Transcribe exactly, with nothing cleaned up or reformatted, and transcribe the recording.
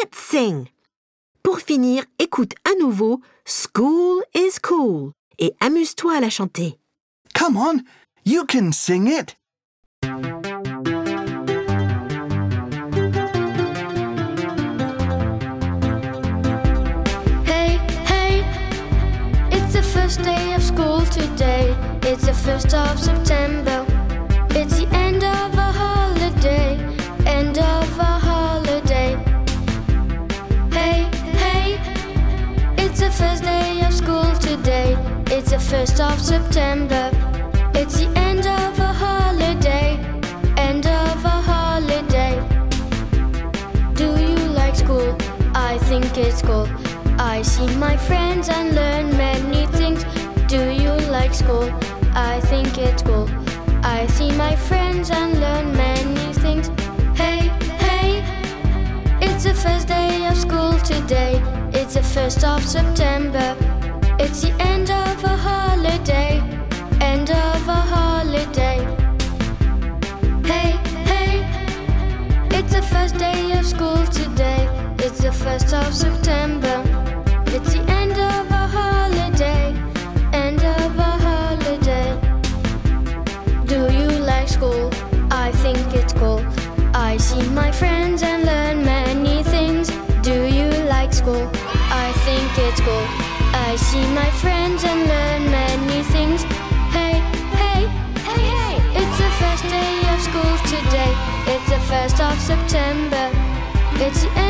let's sing. Pour finir, écoute à nouveau School is cool et amuse-toi à la chanter. Come on, you can sing it. Hey, hey, it's the first day of school today. It's the first of September. It's the end of a holiday, end of a holiday. Hey, hey, it's the first day of school today. It's the first of September. It's the end of a holiday, end of a holiday. Do you like school? I think it's cool. I see my friends and learn many things. Do you like school? I think it's cool. I see my friends and learn many things. Hey, hey, it's the first day of school today. It's the first of September. It's the end of a holiday, end of a holiday. Hey, hey, it's the first day of school today. It's the first of September. It's the end of a holiday, end of a holiday. Do you like school? I think it's cool. I see my friends and learn many things. Do you like school? I think it's cool. I see my friends and learn many things. Hey, hey, hey, hey, it's the first day of school today. It's the first of September. It's the